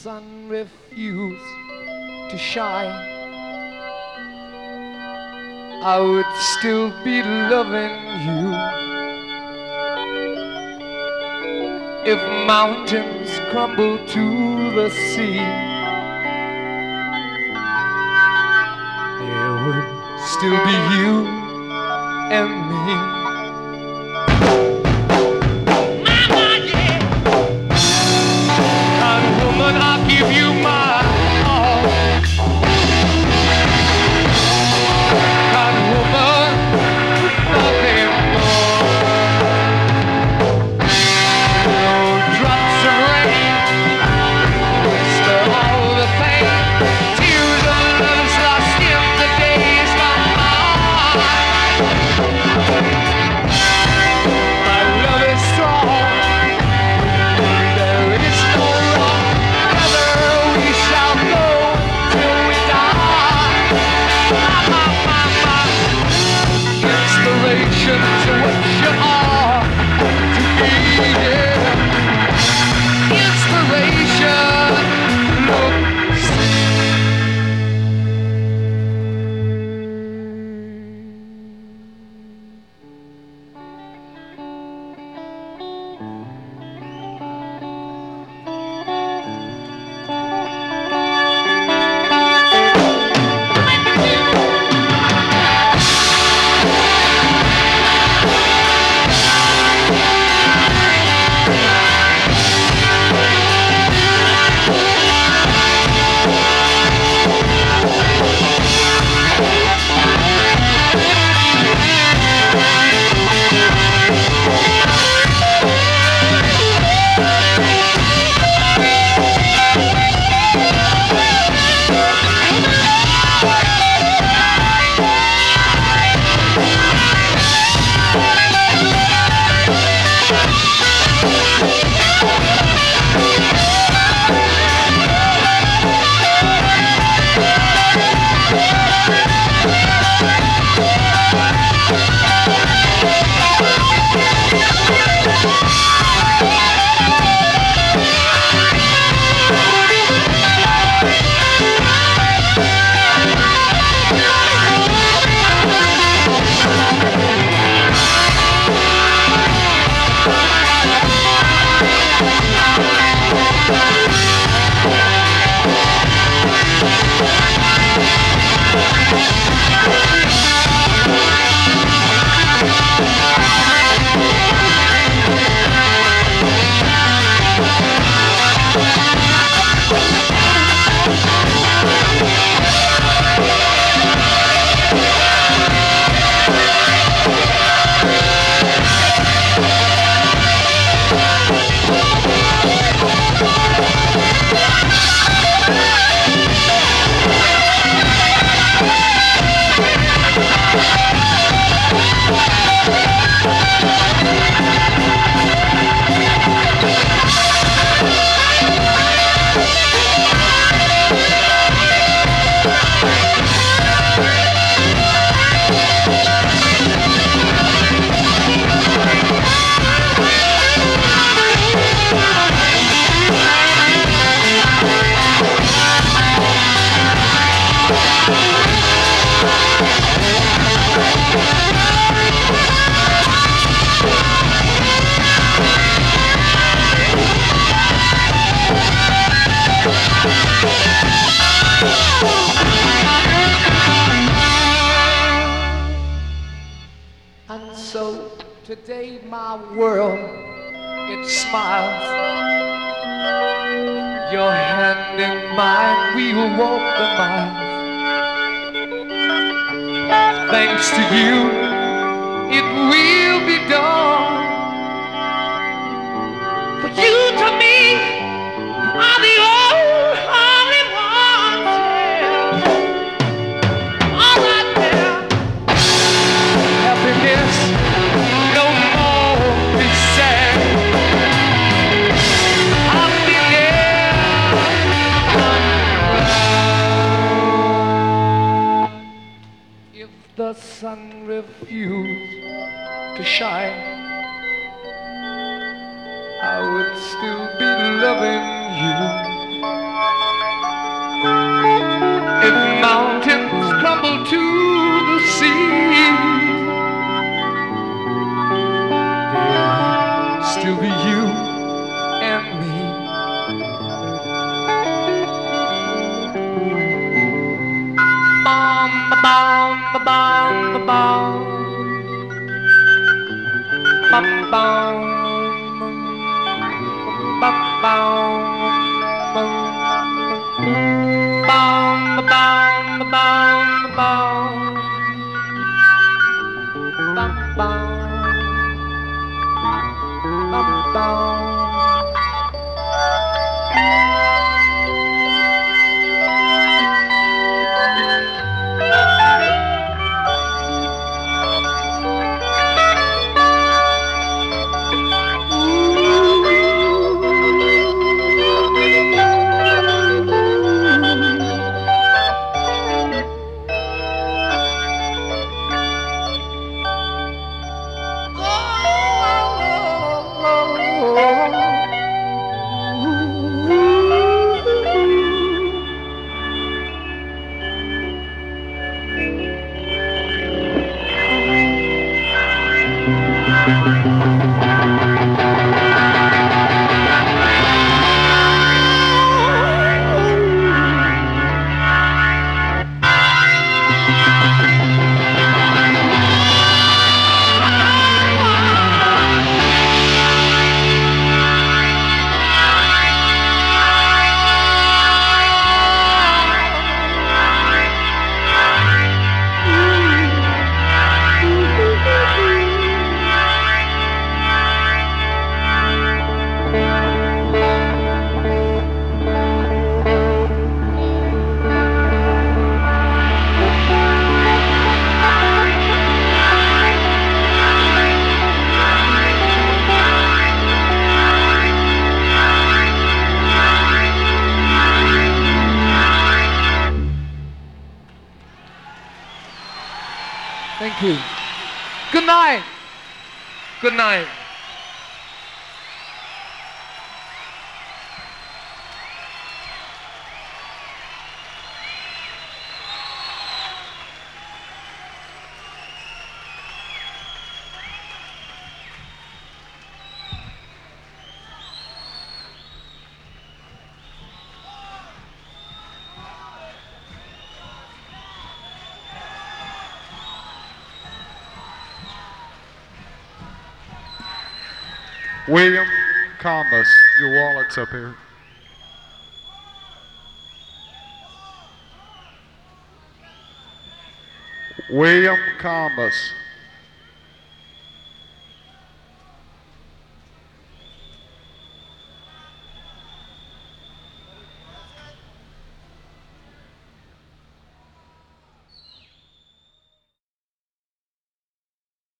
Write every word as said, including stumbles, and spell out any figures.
sun refused to shine, I would still be loving you. If mountains crumble to the sea, there would still be you and me. I'll give you my all. God, woman, nothing more. No drops of rain, waste of all the pain, tears of love's lost in the days gone by. My love is strong. There is no wrong. We shall go till we die. My, my, my, my. Inspiration to what you are to be. Yeah. Inspiration. Look. Today my world, it smiles. Your hand in mine, we'll walk the miles. Thanks to you, it will be done. For you to me are the only ones, yeah. All right there. Happiness. The sun refused to shine, I would still be loving you. bum, bum. Bum, bum. Bum, bum. Bum, bum, bum, bum. Bum, bum. Bum, bum. Thank you. Good night. Good night. William Combus, your wallet's up here. William Combus.